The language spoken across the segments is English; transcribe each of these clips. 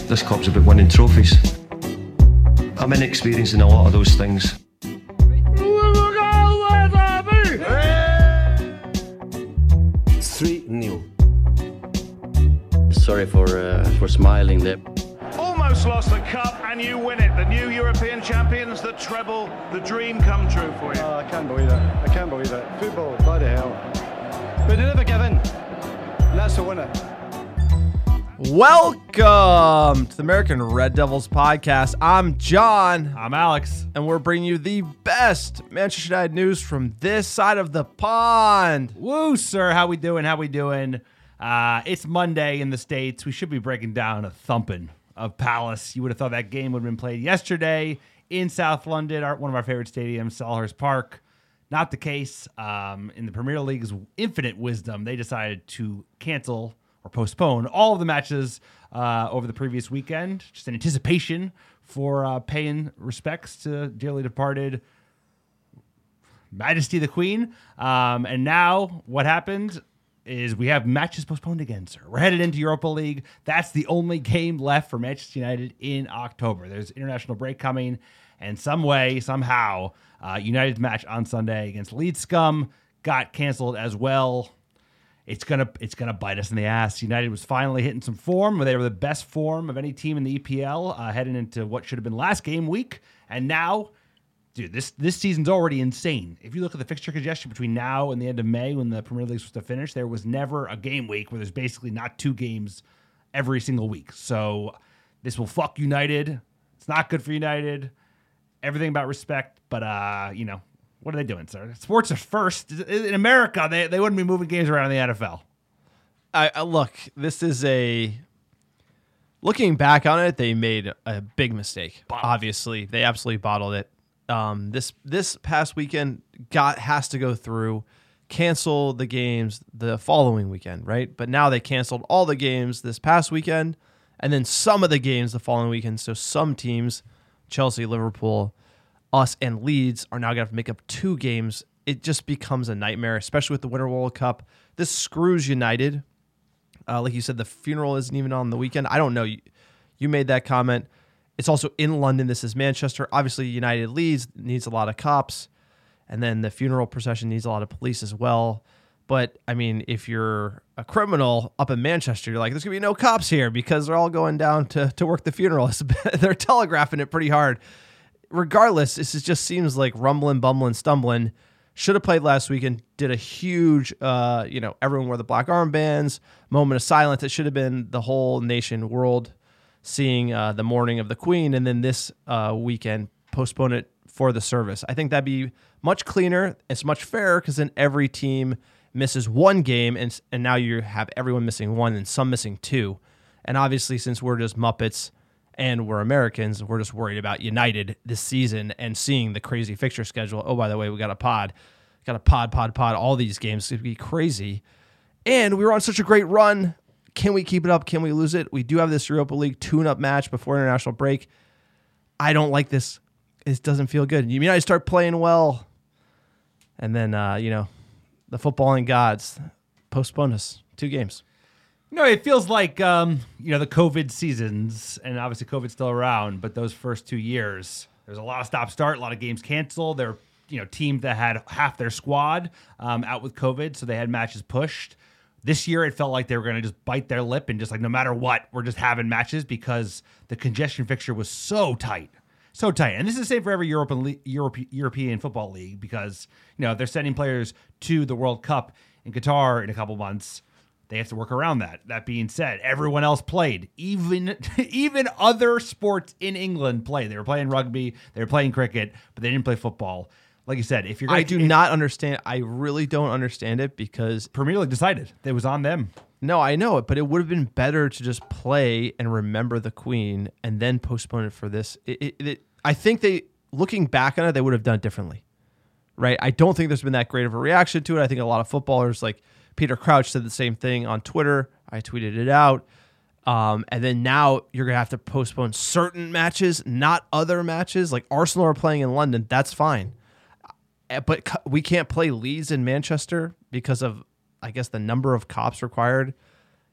This club's about winning trophies. I'm inexperienced in a lot of those things. 3-0. Sorry for smiling there. Almost lost the cup and you win it. The new European champions, the treble, the dream come true for you. Oh, I can't believe it. I can't believe it. Football, bloody hell. But they never give in. And that's the winner. Welcome to the American Red Devils podcast. I'm John. I'm Alex. And we're bringing you the best Manchester United news from this side of the pond. Woo, sir. How we doing? It's Monday in the States. We should be breaking down a thumping of Palace. You would have thought that game would have been played yesterday in South London, one of our favorite stadiums, Selhurst Park. Not the case. In the Premier League's infinite wisdom, they decided to cancel or postpone all of the matches over the previous weekend, just in anticipation for paying respects to dearly departed Majesty the Queen. And now what happened is we have matches postponed again, sir. We're headed into Europa League. That's the only game left for Manchester United in October. There's international break coming, and somehow, United's match on Sunday against Leeds Scum got canceled as well. It's gonna bite us in the ass. United was finally hitting some form. They were the best form of any team in the EPL heading into what should have been last game week. And now, dude, this season's already insane. If you look at the fixture congestion between now and the end of May when the Premier League's supposed to finish, there was never a game week where there's basically not two games every single week. So this will fuck United. It's not good for United. Everything about respect, but what are they doing, sir? Sports are first. In America, they wouldn't be moving games around in the NFL. Look, this is looking back on it, they made a big mistake. Obviously, they absolutely bottled it. This past weekend has to go through, cancel the games the following weekend, right? But now they canceled all the games this past weekend, and then some of the games the following weekend. So some teams, Chelsea, Liverpool, us, and Leeds, are now going to have to make up two games. It just becomes a nightmare, especially with the Winter World Cup. This screws United. Like you said, the funeral isn't even on the weekend. I don't know. You made that comment. It's also in London. This is Manchester. Obviously, United Leeds needs a lot of cops, and then the funeral procession needs a lot of police as well. But, I mean, if you're a criminal up in Manchester, you're like, there's going to be no cops here because they're all going down to work the funeral. They're telegraphing it pretty hard. Regardless, this just seems like rumbling, bumbling, stumbling. Should have played last weekend. Did a huge, everyone wore the black armbands, moment of silence. It should have been the whole nation, world, seeing the mourning of the Queen, and then this weekend postpone it for the service. I think that'd be much cleaner. It's much fairer because then every team misses one game, and now you have everyone missing one and some missing two. And obviously, since we're just Muppets and we're Americans, we're just worried about United this season and seeing the crazy fixture schedule. Oh, by the way, we got a pod, all these games. It's going to be crazy. And we were on such a great run. Can we keep it up? Can we lose it? We do have this Europa League tune-up match before international break. I don't like this. It doesn't feel good. United start playing well, and then, the footballing gods postpone us 2 games. It feels like, the COVID seasons, and obviously COVID's still around, but those first 2 years, there's a lot of stop-start, a lot of games canceled. There were, teams that had half their squad out with COVID, so they had matches pushed. This year, it felt like they were going to just bite their lip and just like, no matter what, we're just having matches because the congestion fixture was so tight. So tight. And this is the same for every European football league because, if they're sending players to the World Cup in Qatar in a couple months, they have to work around that. That being said, everyone else played. Even other sports in England played. They were playing rugby, they were playing cricket, but they didn't play football. Like you said, if you're going I do not understand. I really don't understand it because Premier League decided it was on them. No, I know it, but it would have been better to just play and remember the Queen and then postpone it for this. I think looking back on it, they would have done it differently, right? I don't think there's been that great of a reaction to it. I think a lot of footballers, like Peter Crouch, said the same thing on Twitter. I tweeted it out. And then now you're going to have to postpone certain matches, not other matches. Like Arsenal are playing in London. That's fine. But we can't play Leeds in Manchester because of, I guess, the number of cops required.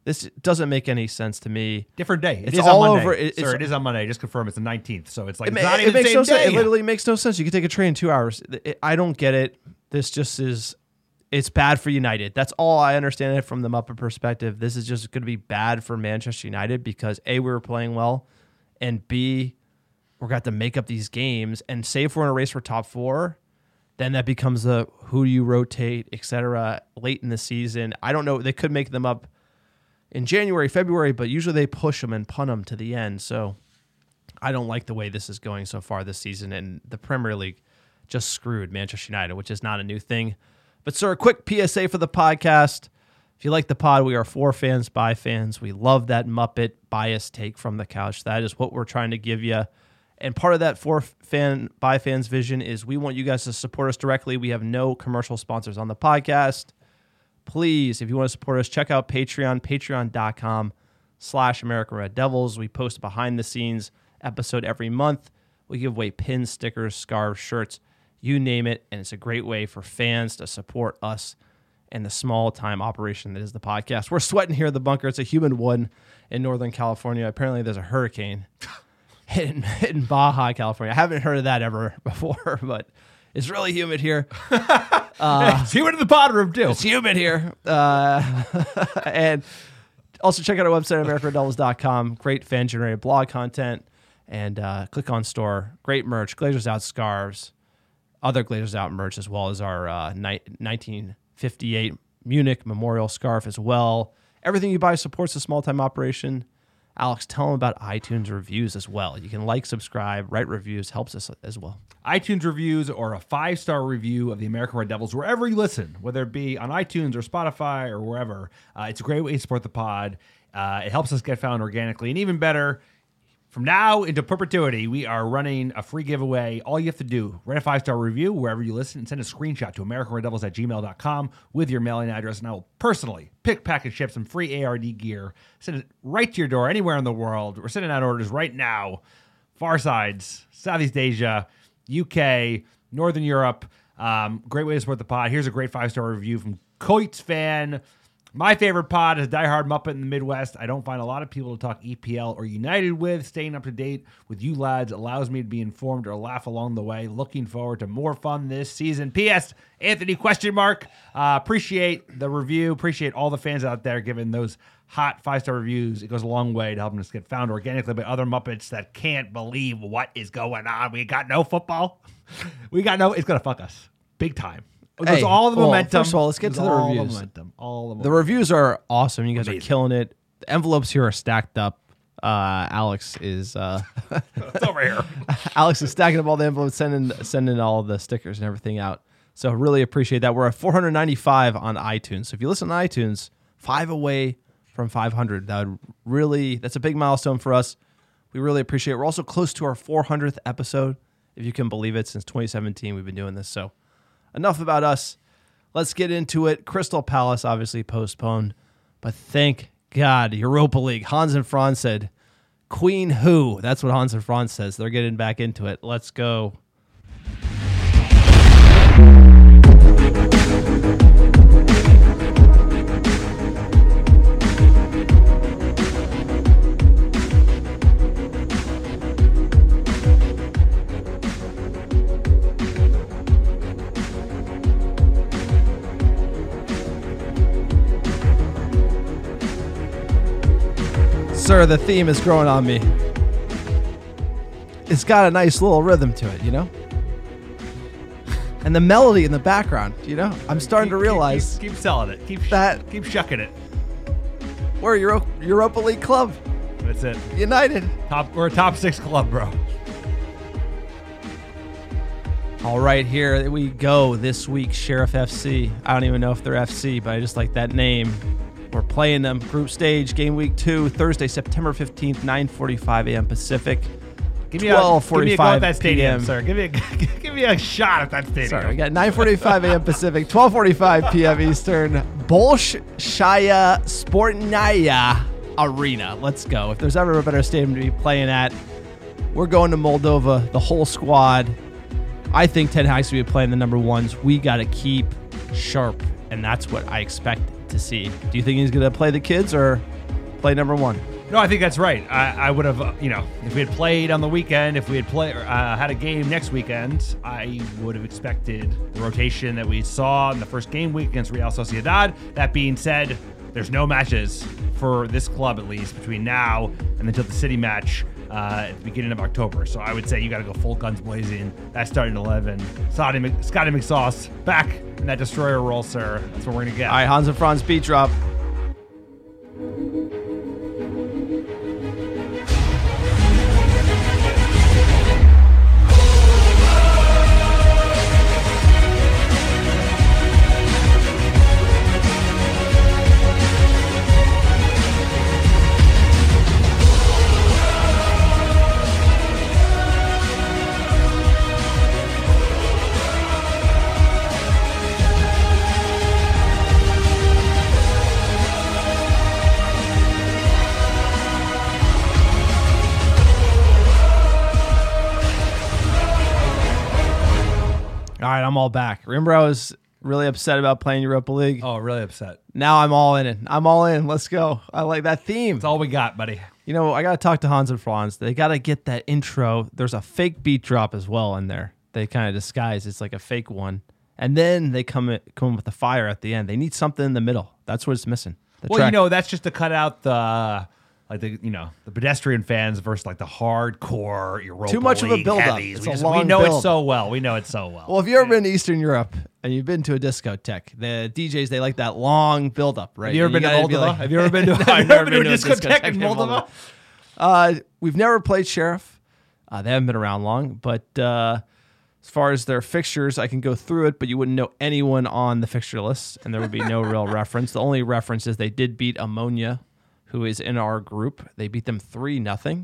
This doesn't make any sense to me. Different day. It's It is all on Monday. over. It is on Monday. Just confirm it's the 19th. So it's like It it's not it even makes the no same sense. day. It literally makes no sense. You can take a train in 2 hours. I don't get it. This just is. It's bad for United. That's all I understand it from the Muppet perspective. This is just going to be bad for Manchester United because A, we were playing well, and B, we're going to have to make up these games. And say if we're in a race for top 4, then that becomes the who do you rotate, etc. late in the season. I don't know. They could make them up in January, February, but usually they push them and punt them to the end. So I don't like the way this is going so far this season. And the Premier League just screwed Manchester United, which is not a new thing. But, sir, a quick PSA for the podcast. If you like the pod, we are for fans, by fans. We love that Muppet bias take from the couch. That is what we're trying to give you. And part of that for fan, by fans vision is we want you guys to support us directly. We have no commercial sponsors on the podcast. Please, if you want to support us, check out Patreon, patreon.com/American Red Devils. We post a behind-the-scenes episode every month. We give away pins, stickers, scarves, shirts, you name it, and it's a great way for fans to support us and the small-time operation that is the podcast. We're sweating here in the bunker. It's a humid one in Northern California. Apparently, there's a hurricane hitting Baja, California. I haven't heard of that ever before, but it's really humid here. It's humid in the pod room, too. It's humid here. And also check out our website, AmericanRedDevils.com. Great fan-generated blog content. And click on store. Great merch. Glazers Out scarves. Other Glazers Out merch, as well as our 1958 Munich memorial scarf as well. Everything you buy supports the small-time operation. Alex, tell them about iTunes reviews as well. You can like, subscribe, write reviews. Helps us as well. iTunes reviews or a 5-star review of the American Red Devils, wherever you listen, whether it be on iTunes or Spotify or wherever. It's a great way to support the pod. It helps us get found organically. And even better, from now into perpetuity, we are running a free giveaway. All you have to do, write a 5-star review wherever you listen and send a screenshot to AmericanRedDevils@gmail.com with your mailing address, and I will personally pick, pack, and ship some free ARD gear. Send it right to your door anywhere in the world. We're sending out orders right now. Far sides, Southeast Asia, UK, Northern Europe. Great way to support the pod. Here's a great 5-star review from Coits Fan. My favorite pod is a diehard Muppet in the Midwest. I don't find a lot of people to talk EPL or United with. Staying up to date with you lads allows me to be informed or laugh along the way. Looking forward to more fun this season. P.S. Anthony ? Appreciate the review. Appreciate all the fans out there giving those hot 5-star reviews. It goes a long way to helping us get found organically by other Muppets that can't believe what is going on. We got no football. It's going to fuck us big time. There's all the momentum. First of all, let's get to the reviews. The reviews are awesome. You guys are killing it. The envelopes here are stacked up. Alex is It's over here. Alex is stacking up all the envelopes, sending all the stickers and everything out. So really appreciate that. We're at 495 on iTunes. So if you listen to iTunes, 5 away from 500. That's a big milestone for us. We really appreciate it. We're also close to our 400th episode, if you can believe it. Since 2017, we've been doing this. So enough about us. Let's get into it. Crystal Palace obviously postponed, but thank God, Europa League. Hans and Franz said, Queen who? That's what Hans and Franz says. They're getting back into it. Let's go. Sir, the theme is growing on me. It's got a nice little rhythm to it, you know? And the melody in the background, you know? I'm starting to realize... Keep selling it. Keep shucking it. We're a Europa League club. That's it. United. We're a top 6 club, bro. All right, here we go. This week, Sheriff FC. I don't even know if they're FC, but I just like that name. We're playing them group stage, game week 2, Thursday, September 15th, 9:45 a.m. Pacific. Give me a go at that stadium, PM. sir. Give me a shot at that stadium. Sorry, we got 9:45 a.m. Pacific, 12:45 p.m. Eastern. Bolshaya Sportnaya Arena. Let's go. If there's ever a better stadium to be playing at, we're going to Moldova. The whole squad. I think Ten Hag's to be playing the number ones. We got to keep sharp, and that's what I expect to see. Do you think he's going to play the kids, or play number one. No, I think that's right. I would have, if we had played on the weekend, if we had had a game next weekend, I would have expected the rotation that we saw in the first game week against Real Sociedad. That being said, there's no matches for this club, at least, between now and until the City match at the beginning of October. So I would say you got to go full guns blazing. That starting 11. Scotty McSauce back in that destroyer role, sir. That's what we're going to get. All right, Hans and Franz beat drop. All right, I'm all back. Remember, I was really upset about playing Europa League. Oh, really upset. Now I'm all in it. I'm all in. Let's go. I like that theme. That's all we got, buddy. You know, I got to talk to Hans and Franz. They got to get that intro. There's a fake beat drop as well in there. They kind of disguise it's like a fake one. And then they come with the fire at the end. They need something in the middle. That's what it's missing. That's just to cut out the pedestrian fans versus like the hardcore Europa Too much League of a build-up. heavies. It's a We long know build. it so well. We know it so well. Well, if you've ever been to Eastern Europe and you've been to a discotheque, the DJs, they like that long build-up, right? Have you ever been to gotta be Moldova? like- Have you ever been to? I've never been to a discotheque in Moldova. We've never played Sheriff. They haven't been around long, but as far as their fixtures, I can go through it, but you wouldn't know anyone on the fixture list, and there would be no real reference. The only reference is they did beat Ammonia, who is in our group. They beat them 3-0.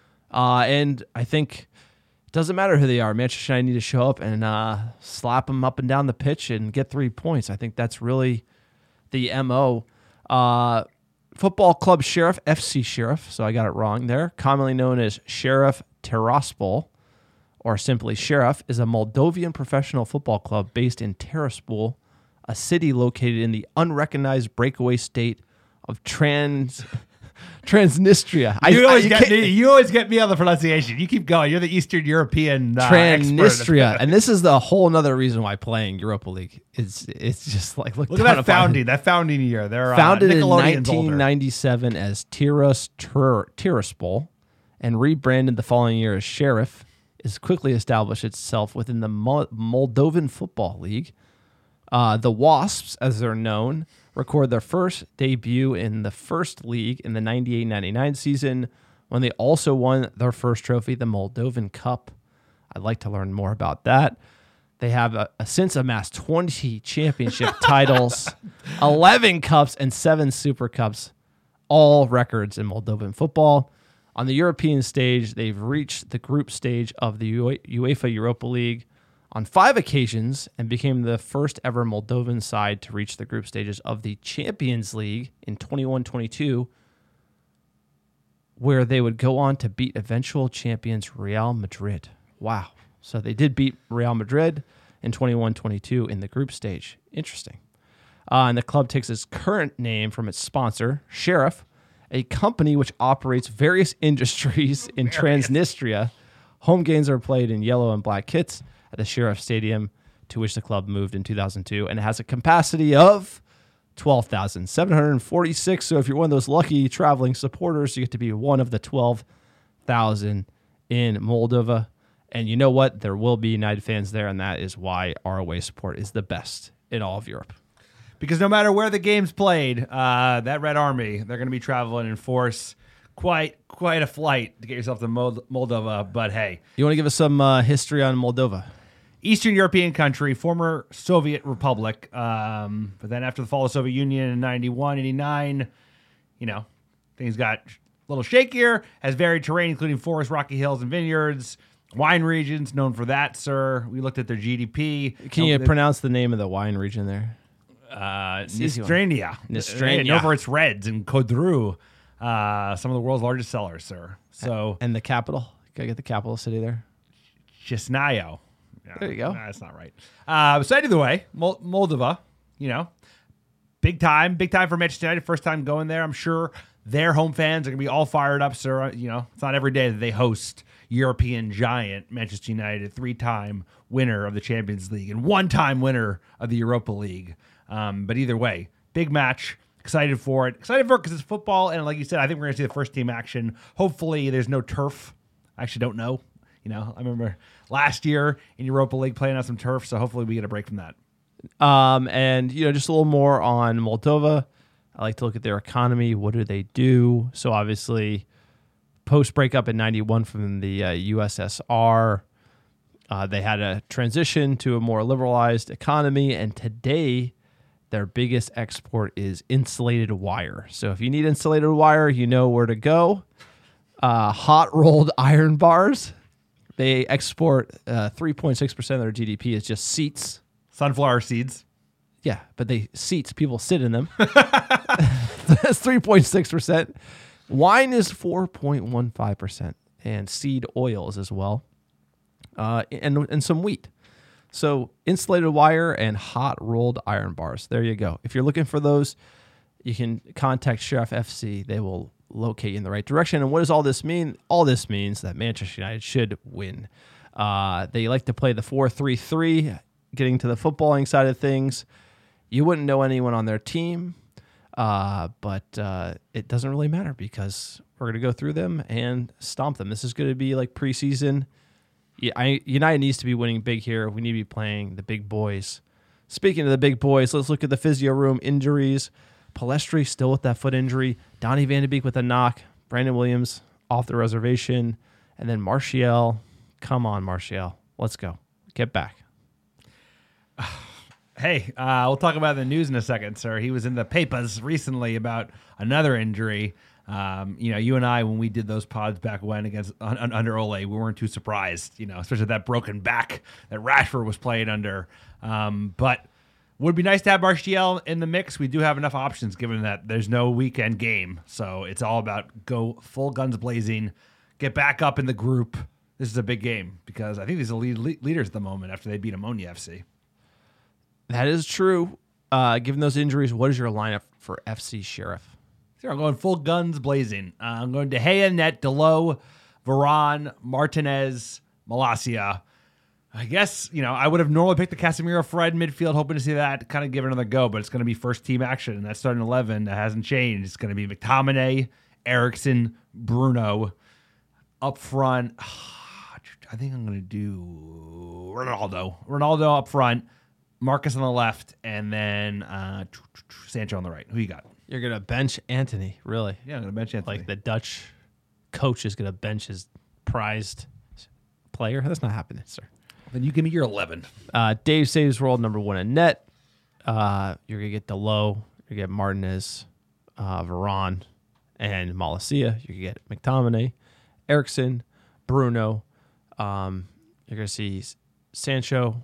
And I think it doesn't matter who they are. Manchester United need to show up and slap them up and down the pitch and get 3 points. I think that's really the MO. Football Club Sheriff, FC Sheriff, so I got it wrong there, commonly known as Sheriff Tiraspol, or simply Sheriff, is a Moldovan professional football club based in Tiraspol, a city located in the unrecognized breakaway state of Transnistria. You always get me on the pronunciation. You keep going. You're the Eastern European Transnistria. expert. And this is the whole nother reason why playing Europa League is it's just like Look at that founding year. They're founded in Nickelodeon's older. 1997 as Tiraspol and rebranded the following year as Sheriff, is quickly established itself within the Moldovan Football League. The Wasps, as they're known, record their first debut in the first league in the 98-99 season when they also won their first trophy, the Moldovan Cup. I'd like to learn more about that. They have since amassed 20 championship titles, 11 cups, and 7 Super Cups, all records in Moldovan football. On the European stage, they've reached the group stage of the UEFA Europa League on 5 occasions and became the first ever Moldovan side to reach the group stages of the Champions League in 21-22, where they would go on to beat eventual champions Real Madrid. Wow. So they did beat Real Madrid in 21-22 in the group stage. Interesting. And the club takes its current name from its sponsor, Sheriff, a company which operates various industries in Transnistria. Home games are played in yellow and black kits at the Sheriff Stadium, to which the club moved in 2002, and it has a capacity of 12,746. So if you're one of those lucky traveling supporters, you get to be one of the 12,000 in Moldova. And you know what? There will be United fans there, and that is why our away support is the best in all of Europe. Because no matter where the game's played, that Red Army, they're going to be traveling in force. Quite a flight to get yourself to Moldova, but hey. You want to give us some history on Moldova? Eastern European country, former Soviet republic, but then after the fall of the Soviet Union in 91, 89, things got a little shakier, has varied terrain, including forests, rocky hills, and vineyards. Wine regions, known for that, sir. We looked at their GDP. Can you pronounce the name of the wine region there? Nistrania. Nistrania. Known for its reds and Codru. Some of the world's largest sellers, sir. So, and the capital? Gotta get the capital city there. Chisinau. There you go. That's not right. So either way, Moldova, big time for Manchester United. First time going there. I'm sure their home fans are going to be all fired up. So, it's not every day that they host European giant Manchester United, 3-time winner of the Champions League and 1-time winner of the Europa League. But either way, big match. Excited for it. Excited for it because it's football. And like you said, I think we're going to see the first team action. Hopefully there's no turf. I actually don't know. I remember last year in Europa League playing on some turf. So hopefully we get a break from that. And, just a little more on Moldova. I like to look at their economy. What do they do? So obviously post-breakup in 91 from the USSR, they had a transition to a more liberalized economy. And today, their biggest export is insulated wire. So if you need insulated wire, you know where to go. Hot rolled iron bars. They export 3.6% of their GDP is just seats. Sunflower seeds. Yeah, but seats, people sit in them. That's 3.6%. Wine is 4.15%. And seed oils as well. And some wheat. So insulated wire and hot rolled iron bars. There you go. If you're looking for those, you can contact Sheriff FC. They will locate you in the right direction. And what does all this mean? All this means that Manchester United should win. They like to play the 4-3-3, getting to the footballing side of things. You wouldn't know anyone on their team, but it doesn't really matter because we're going to go through them and stomp them. This is going to be like preseason. United needs to be winning big here. We need to be playing the big boys. Speaking of the big boys, let's look at the physio room injuries. Palestri still with that foot injury. Donny van de Beek with a knock. Brandon Williams off the reservation. And then Martial. Come on, Martial. Let's go. Get back. Hey, we'll talk about the news in a second, sir. He was in the papers recently about another injury. You and I, when we did those pods back when under Ole, we weren't too surprised, especially that broken back that Rashford was playing under. But would be nice to have Martial in the mix. We do have enough options given that there's no weekend game. So it's all about go full guns blazing, get back up in the group. This is a big game because I think these are leaders at the moment after they beat Ammonia FC. That is true. Given those injuries, what is your lineup for FC Sheriff? Here, I'm going full guns blazing. I'm going De Gea, Net, Delot, Varane, Martinez, Malacia. I guess, I would have normally picked the Casemiro Fred midfield, hoping to see that kind of give it another go, but it's going to be first team action, and that starting 11 that hasn't changed. It's going to be McTominay, Eriksen, Bruno. Up front, I think I'm going to do Ronaldo. Ronaldo up front, Marcus on the left, and then Sancho on the right. Who you got? You're going to bench Anthony, really? Yeah, I'm going to bench Anthony. Like the Dutch coach is going to bench his prized player? That's not happening, sir. Then you give me your 11. Dave saves world number 1 in net. You're going to get Delot. You're going to get Martinez, Varane, and Malacia. You're going to get McTominay, Eriksen, Bruno. You're going to see Sancho.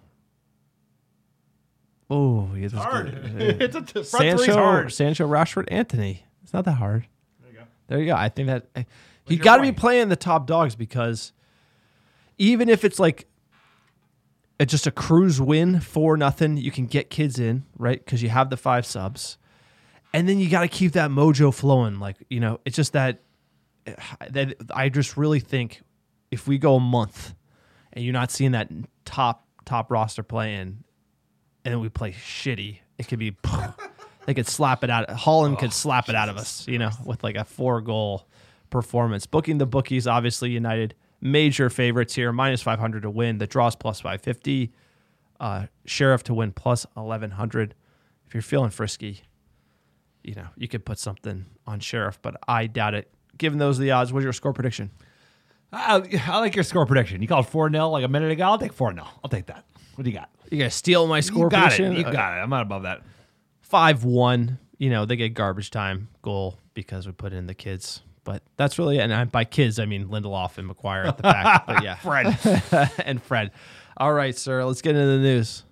Oh, it's hard. It's a front three's hard. Sancho, Rashford, Anthony. It's not that hard. There you go. I think that you got to be playing the top dogs because even if it's like just a cruise win 4-0, you can get kids in, right? Because you have the 5 subs, and then you got to keep that mojo flowing. Like it's just that I just really think if we go a month and you're not seeing that top roster playing. And then we play shitty. It could be, they could slap it out. Holland could slap it out of us, with like a 4-goal performance. Booking the bookies, obviously United major favorites here, -500 to win. The draw's +550. Sheriff to win +1100. If you're feeling frisky, you could put something on Sheriff, but I doubt it. Given those are the odds, what's your score prediction? I like your score prediction. You called 4-0 like a minute ago. I'll take 4-0. I'll take that. What do you got? You got to steal my score prediction? You got it. I'm not above that. 5-1. They get garbage time goal because we put in the kids. But that's really it. And by kids, I mean Lindelof and McGuire at the back. But yeah. Fred. And Fred. All right, sir. Let's get into the news.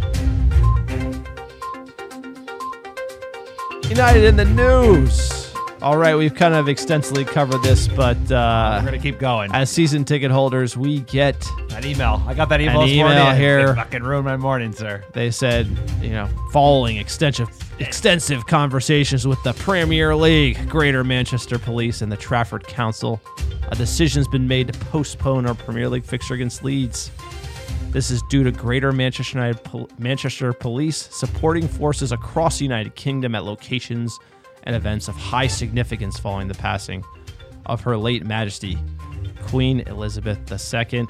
United in the news. All right, we've kind of extensively covered this, but We're going to keep going. as season ticket holders, we get, That email. I got that email An this morning. email here. It fucking ruined my morning, sir. they said, following extensive conversations with the Premier League, Greater Manchester Police, and the Trafford Council, a decision's been made to postpone our Premier League fixture against Leeds. This is due to Greater Manchester Police supporting forces across the United Kingdom at locations and events of high significance following the passing of Her late Majesty, Queen Elizabeth II.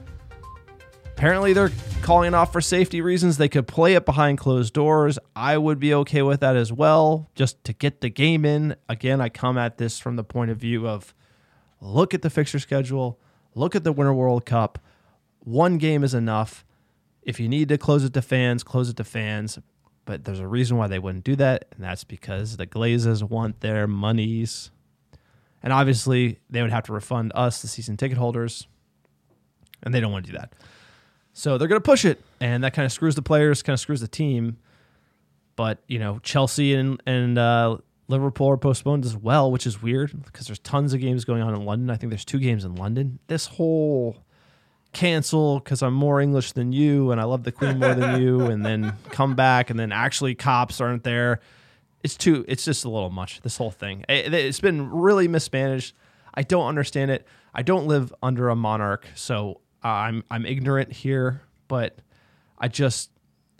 Apparently, they're calling it off for safety reasons. They could play it behind closed doors. I would be okay with that as well, just to get the game in. Again, I come at this from the point of view of look at the fixture schedule, look at the Winter World Cup. One game is enough. If you need to close it to fans, close it to fans. But there's a reason why they wouldn't do that, and that's because the Glazers want their monies. And obviously, they would have to refund us, the season ticket holders, and they don't want to do that. So they're going to push it, and that kind of screws the players, kind of screws the team. But, Chelsea and Liverpool are postponed as well, which is weird because there's tons of games going on in London. I think there's 2 games in London. This whole cancel because I'm more English than you and I love the Queen more than you, and then come back and then actually cops aren't there. It's just a little much, this whole thing. It's been really mismanaged. I don't understand it. I don't live under a monarch, so I'm ignorant here, but I just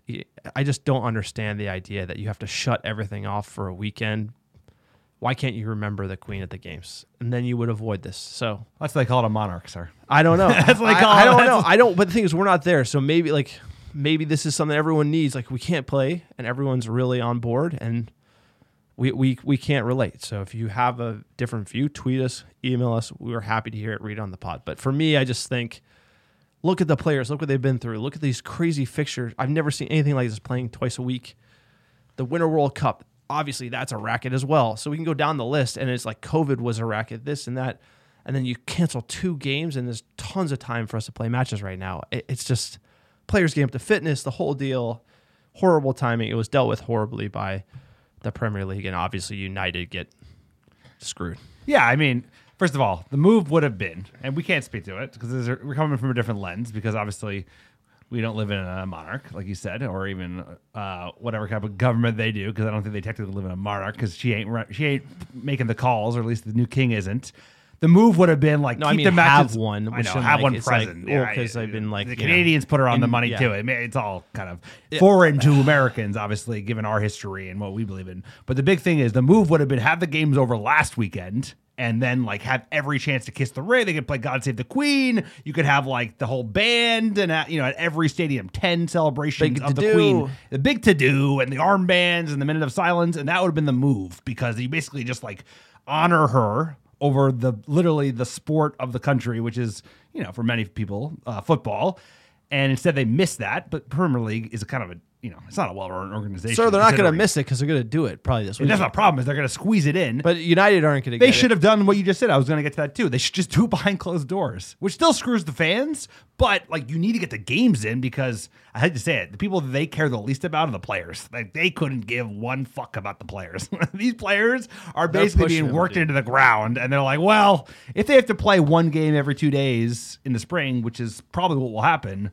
don't understand the idea that you have to shut everything off for a weekend. Why can't you remember the Queen at the games? And then you would avoid this. So That's what they call it a monarch, sir. I don't know. That's what they call I it. don't know. I don't. But the thing is, we're not there. So maybe this is something everyone needs. Like, we can't play, and everyone's really on board, and we can't relate. So if you have a different view, tweet us, email us. We're happy to hear it, read it on the pod. But for me, I just think, look at the players. Look what they've been through. Look at these crazy fixtures. I've never seen anything like this, playing twice a week. The Winter World Cup, obviously that's a racket as well. So we can go down the list, and it's like COVID was a racket, this and that. And then you cancel 2 games, and there's tons of time for us to play matches right now. It's just players getting up to fitness, the whole deal. Horrible timing. It was dealt with horribly by the Premier League, and obviously United get screwed. Yeah, I mean, first of all, the move would have been, and we can't speak to it because we're coming from a different lens, because obviously we don't live in a monarch, like you said, or even whatever type of government they do, because I don't think they technically live in a monarch, because she ain't making the calls, or at least the new king isn't. The move would have been like, No, keep I mean, the matches. have one. I which know, I'm have like, one it's present. Like, because I've been like, the Canadians put her on the money too. I mean, it's all kind of foreign to Americans, obviously, given our history and what we believe in. But the big thing is, the move would have been have the games over last weekend, and then like have every chance to kiss the ring. They could play God Save the Queen. You could have like the whole band, and at every stadium, 10 celebrations Big of the to-do. Queen. The big to-do and the armbands and the minute of silence, and that would have been the move, because you basically just like honor her over literally the sport of the country, which is, for many people, football. And instead they missed that, but Premier League is a kind of a, it's not a well-run organization. So they're not going to considering- miss it because they're going to do it probably this week. And that's not a problem, is they're going to squeeze it in. But United aren't going to get They it. should have done what you just said. I was going to get to that too. They should just do it behind closed doors, which still screws the fans. But like, you need to get the games in, because I had to say it, the people that they care the least about are the players. Like, they couldn't give one fuck about the players. These players are basically pushing being them, worked dude. into the ground, and they're like, well, if they have to play one game every 2 days in the spring, which is probably what will happen,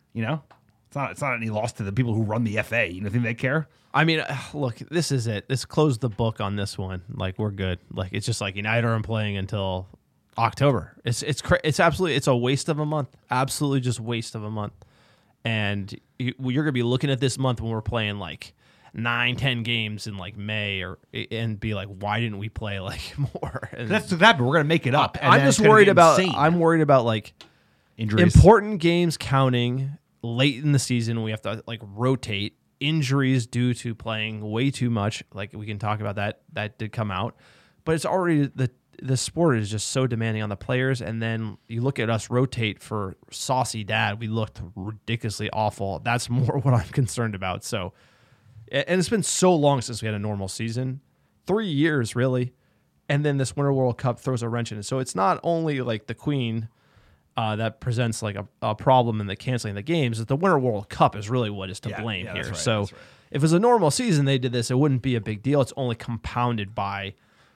it's not any loss to the people who run the FA. You think they care? I mean, look, this is it. Let's close the book on this one. Like, we're good. Like, it's just like United aren't playing until October. It's absolutely, it's a waste of a month. Absolutely just waste of a month. And you're going to be looking at this month when we're playing like 9-10 games in like May, and be like, why didn't we play like more? And That's that, but we're going to make it up. and I'm then just it's gonna worried get about, insane. I'm worried about like Injuries. important games counting late in the season. We have to like rotate. Injuries due to playing way too much. Like, we can talk about that. That did come out, but it's already the sport is just so demanding on the players. And then you look at us rotate for saucy dad. We looked ridiculously awful. That's more what I'm concerned about. So, and it's been so long since we had a normal season, 3 years really. And then this Winter World Cup throws a wrench in it. So it's not only like the Queen that presents like a problem in the canceling the games, that the Winter World Cup is really what is to blame yeah, here. that's right, So that's right. if it was a normal season they did this, it wouldn't be a big deal. It's only compounded by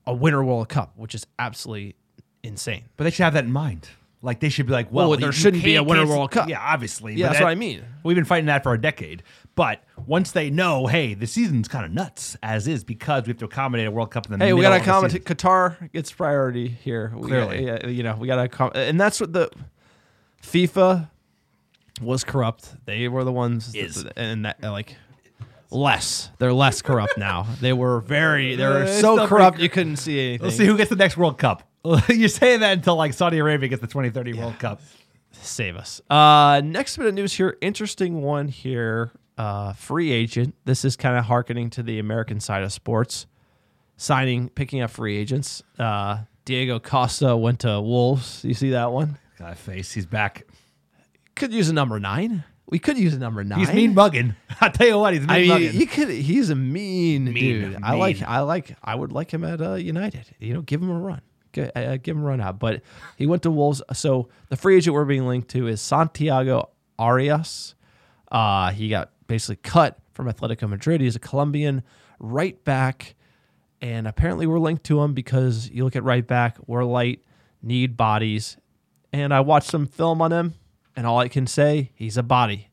a Winter World Cup, which is absolutely insane. But they should have that in mind. Like, they should be like, well, there shouldn't be a Winter World Cup. Yeah, obviously. Yeah, but that's what I mean. We've been fighting that for a decade. But once they know, hey, the season's kind of nuts as is because we have to accommodate a World Cup in the middle We got to of the accommodate. season. Qatar gets priority here. Clearly. We got to, and that's what the FIFA was corrupt. They were the ones, and that like less. They're less corrupt now. They were so still corrupt pretty- you couldn't see anything. Let's see who gets the next World Cup. You're saying that until like Saudi Arabia gets the 2030 World Cup. Save us. Next bit of news here. Interesting one here. Free agent. This is kind of hearkening to the American side of sports. Picking up free agents. Diego Costa went to Wolves. You see that one? Got a face. He's back. Could use a number 9. We could use a number 9. He's mean mugging. I tell you what, he's mean mugging. He's a mean dude. mean. I would like him at United. Give him a run. Give him a run out. But he went to Wolves. So the free agent we're being linked to is Santiago Arias. He got basically cut from Atletico Madrid. He's a Colombian right back. And apparently we're linked to him because you look at right back, we're light, need bodies. And I watched some film on him, and all I can say, he's a body.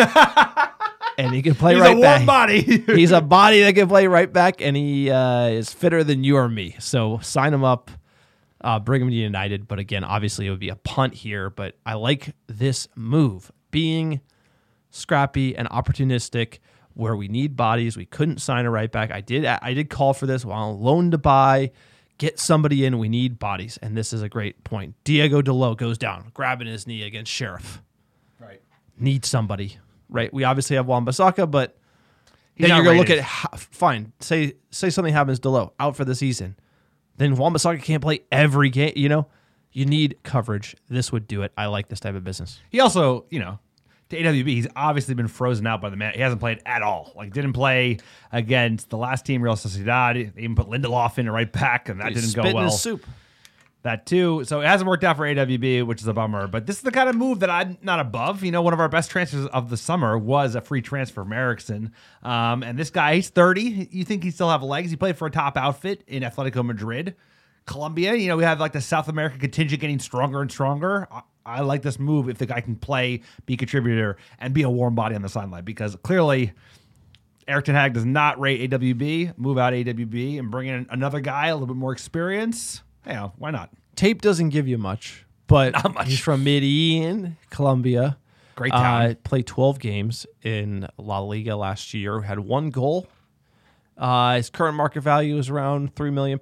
And he can play He's right a back. warm body. He's a body that can play right back, and he is fitter than you or me. So sign him up, bring him to United. But again, obviously it would be a punt here. But I like this move, being scrappy and opportunistic where we need bodies. We couldn't sign a right back. I did call for this while loan to buy. Get somebody in. We need bodies. And this is a great point. Diego Dalot goes down, grabbing his knee against Sheriff. Right. Need somebody. Right. We obviously have Wan-Bissaka, but He's then not you're going to rated. look at, fine, say something happens to Dalot, out for the season. Then Wan-Bissaka can't play every game. You need coverage. This would do it. I like this type of business. He also, to AWB, he's obviously been frozen out by the man. He hasn't played at all. Like, didn't play against the last team, Real Sociedad. They even put Lindelof in right back, and that didn't go Spit in well. his soup. That too. So it hasn't worked out for AWB, which is a bummer. But this is the kind of move that I'm not above. One of our best transfers of the summer was a free transfer from Eriksson. And this guy, he's 30. You think he still have legs. He played for a top outfit in Atletico Madrid. Colombia, we have like the South American contingent getting stronger and stronger. I like this move if the guy can play, be a contributor, and be a warm body on the sideline, because clearly Erik ten Hag does not rate AWB. Move out AWB and bring in another guy, a little bit more experience. Why not? Tape doesn't give you much, but Not much. he's from Medellin, Colombia. Great town. Played 12 games in La Liga last year. Had 1 goal. His current market value is around £3 million.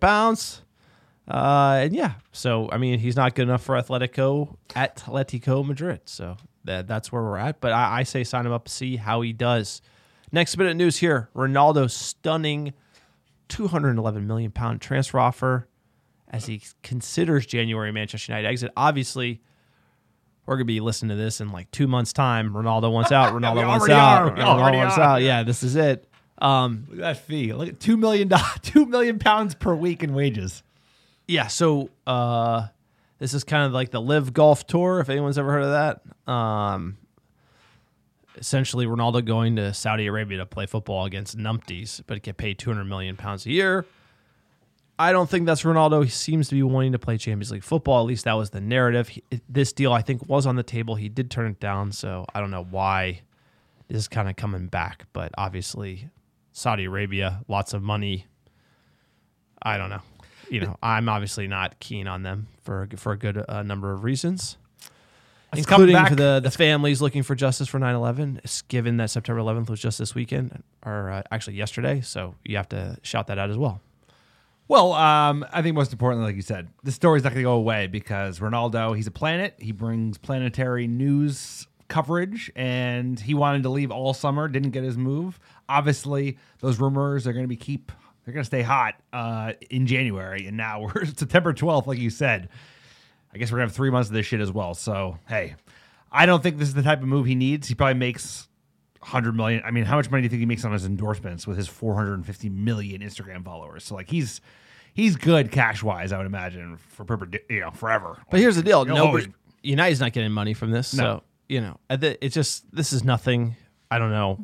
So he's not good enough for Atletico Madrid. So that's where we're at. But I say sign him up, see how he does. Next bit of news here: Ronaldo's stunning £211 million transfer offer as he considers January Manchester United exit. Obviously, we're gonna be listening to this in like 2 months' time. Ronaldo wants out. Ronaldo wants already out. are. We Ronaldo already wants are. out. Yeah, this is it. Look at that fee. Look at $2 million, £2 million per week in wages. Yeah, so this is kind of like the Live Golf Tour, if anyone's ever heard of that. Essentially, Ronaldo going to Saudi Arabia to play football against numpties, but get paid £200 million a year. I don't think that's Ronaldo. He seems to be wanting to play Champions League football. At least that was the narrative. This deal, I think, was on the table. He did turn it down, so I don't know why this is kind of coming back. But obviously, Saudi Arabia, lots of money. I don't know. I'm obviously not keen on them for a good number of reasons, including for the families looking for justice for 9/11, given that September 11th was just this weekend, or actually yesterday. So you have to shout that out as well. Well, I think most importantly, like you said, this story's not going to go away because Ronaldo, he's a planet. He brings planetary news coverage, and he wanted to leave all summer, didn't get his move. Obviously, those rumors are going to they're going to stay hot in January, and now we're September 12th, like you said. I guess we're going to have 3 months of this shit as well. So, hey, I don't think this is the type of move he needs. He probably makes $100 million. I mean, how much money do you think he makes on his endorsements with his 450 million Instagram followers? So, like, he's good cash-wise, I would imagine, for forever. But here's the deal: always- United's not getting money from this. No. So it's just this is nothing. I don't know.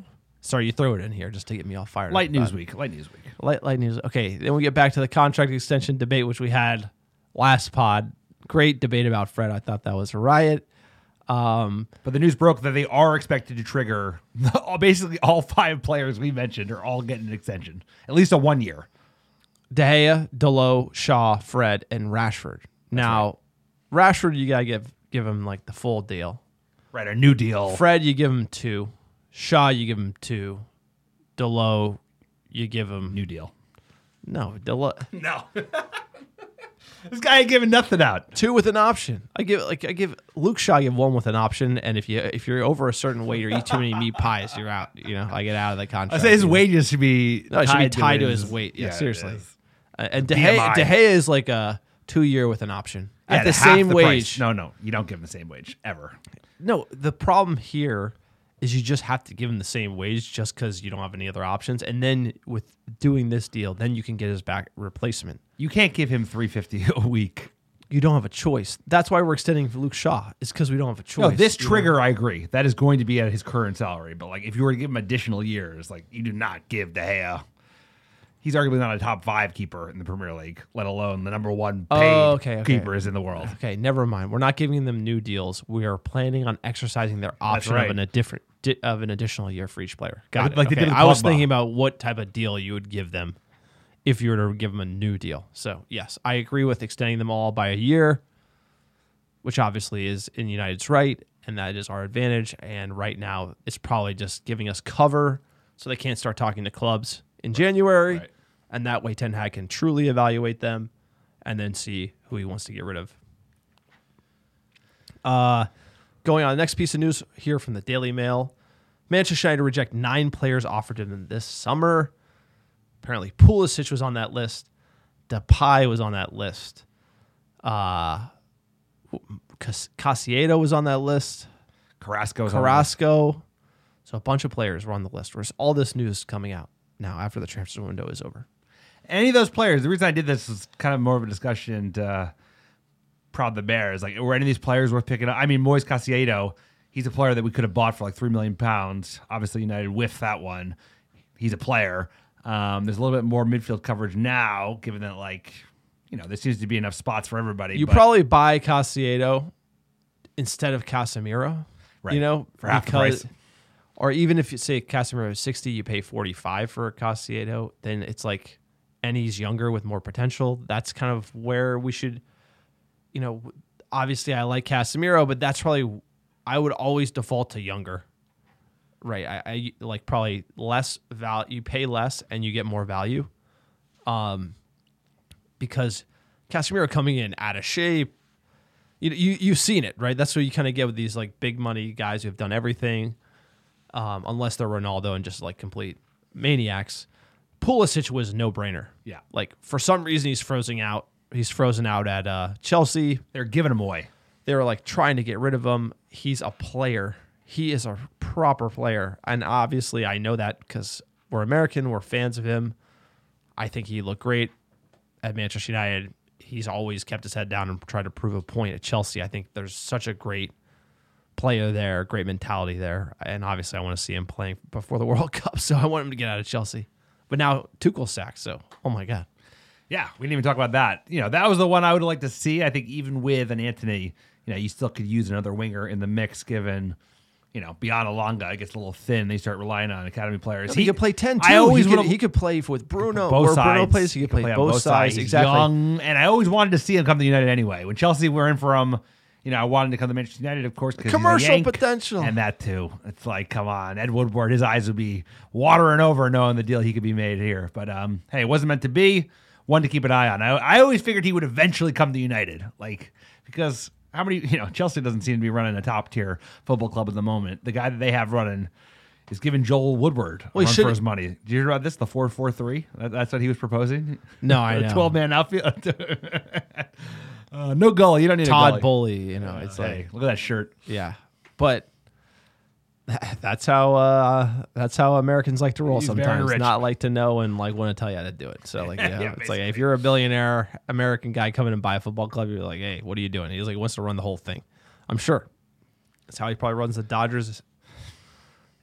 Sorry, you throw it in here just to get me all fired. Light up news about it. week. Light news week. Light news. Okay, then we get back to the contract extension debate, which we had last pod. Great debate about Fred. I thought that was a riot. But the news broke that they are expected to trigger basically all 5 players we mentioned are all getting an extension, at least a 1 year. De Gea, Delo, Shaw, Fred, and Rashford. Now, Rashford, you gotta give him like the full deal. Right, a new deal. Fred, you give him 2. Shaw, you give him 2. Delo, you give him New deal. no Delo No. This guy ain't giving nothing out. 2 with an option. I give Luke Shaw. I give 1 with an option, and if you're over a certain weight or eat too many meat pies, you're out. I get out of the contract. I say his wages should be No, it should be tied to his weight. Yeah, it seriously. is. And De BMI. Gea is like a 2-year with an option Yeah, at the half same the wage. price. No, you don't give him the same wage ever. No, the problem here is you just have to give him the same wage just because you don't have any other options. And then with doing this deal, then you can get his back replacement. You can't give him $350 a week. You don't have a choice. That's why we're extending for Luke Shaw. It's because we don't have a choice. No, this you know? trigger, I agree. That is going to be at his current salary. But like, if you were to give him additional years, like you do not give De Gea. He's arguably not a top 5 keeper in the Premier League, let alone the number 1 paid keepers in the world. Okay, never mind. We're not giving them new deals. We are planning on exercising their option right. of an additional year for each player. Got it. Like they Okay. did with I was Pogba. thinking about what type of deal you would give them if you were to give them a new deal. So yes, I agree with extending them all by a year, which obviously is in United's right, and that is our advantage. And right now, it's probably just giving us cover so they can't start talking to clubs in January. Right. And that way Ten Hag can truly evaluate them and then see who he wants to get rid of. Going on, the next piece of news here from the Daily Mail. Manchester United reject 9 players offered to them this summer. Apparently Pulisic was on that list. Depay was on that list. Casiedo was on that list. Carrasco. So a bunch of players were on the list. Where's all this news coming out now after the transfer window is over? Any of those players, the reason I did this is kind of more of a discussion to prod the Bears. Like, were any of these players worth picking up? I mean, Moise Caicedo, he's a player that we could have bought for like £3 million. Obviously, United whiffed that one. He's a player. There's a little bit more midfield coverage now, given that, like, there seems to be enough spots for everybody. You probably buy Casiedo instead of Casemiro, Right. For half the price. Or even if you say Casemiro is 60, you pay 45 for Casiedo, then it's like, and he's younger with more potential. That's kind of where we should, obviously I like Casemiro, but that's probably, I would always default to younger. Right. I like probably less value. You pay less and you get more value. Because Casemiro coming in out of shape, you've seen it, right? That's what you kind of get with these like big money guys who have done everything, unless they're Ronaldo and just like complete maniacs. Pulisic was a no-brainer. Yeah. Like for some reason he's frozen out. He's frozen out at Chelsea. They're giving him away. They were like trying to get rid of him. He's a player. He is a proper player. And obviously I know that because we're American. We're fans of him. I think he looked great at Manchester United. He's always kept his head down and tried to prove a point at Chelsea. I think there's such a great player there, great mentality there. And obviously I want to see him playing before the World Cup. So I want him to get out of Chelsea. But now Tuchel's sacked. So, oh my God. Yeah, we didn't even talk about that. That was the one I would like to see. I think even with an Antony, you still could use another winger in the mix given, beyond Alonga, it gets a little thin. They start relying on academy players. He could play 10 too. I always he could play with Bruno. both Where Bruno sides. plays, he could play on both sides. He's Exactly. young, and I always wanted to see him come to United anyway. When Chelsea were in for him, I wanted to come to Manchester United, of course, because Commercial potential. and that too. It's like, come on, Ed Woodward, his eyes would be watering over knowing the deal he could be made here. But hey, it wasn't meant to be. One to keep an eye on. I always figured he would eventually come to United, because how many, Chelsea doesn't seem to be running a top tier football club at the moment. The guy that they have running is giving Joel Woodward a run for his money. Did you hear about this? The 4-4-3? That's what he was proposing? No, I know. 12-man outfield. No gully. You don't need Todd a gully. Bowley, it's Hey, like, look at that shirt. yeah. But that's how Americans like to roll He's very sometimes. rich. Not like to know and like want to tell you how to do it. So like, Yeah, it's like basically. if you're a billionaire American guy coming and buy a football club, you're like, hey, what are you doing? He's like, wants to run the whole thing. I'm sure that's how he probably runs the Dodgers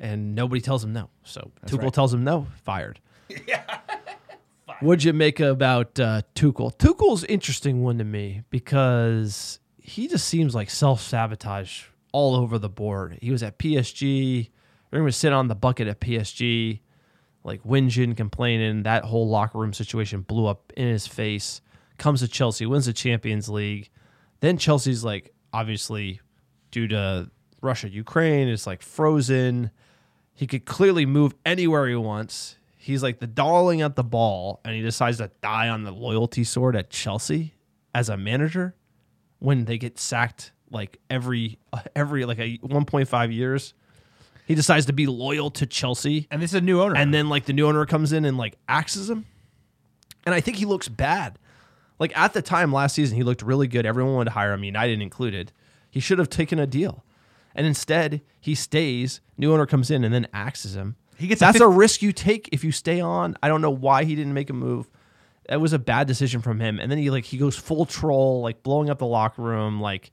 and nobody tells him no. So Tuchel right. tells him no, fired. What'd you make about Tuchel? Tuchel's interesting one to me because he just seems like self-sabotage all over the board. He was at PSG. He was sitting on the bucket at PSG, like whinging, complaining. That whole locker room situation blew up in his face. Comes to Chelsea, wins the Champions League. Then Chelsea's like, obviously, due to Russia, Ukraine, is like frozen. He could clearly move anywhere he wants. He's like the darling at the ball, and he decides to die on the loyalty sword at Chelsea as a manager when they get sacked like every like a 1.5 years. He decides to be loyal to Chelsea. And this is a new owner. And then like the new owner comes in and like axes him. And I think he looks bad. Like at the time last season, he looked really good. Everyone wanted to hire him, United included. He should have taken a deal. And instead, he stays. New owner comes in and then axes him. That's a risk you take if you stay on. I don't know why he didn't make a move. That was a bad decision from him. And then he goes full troll, like blowing up the locker room. Like,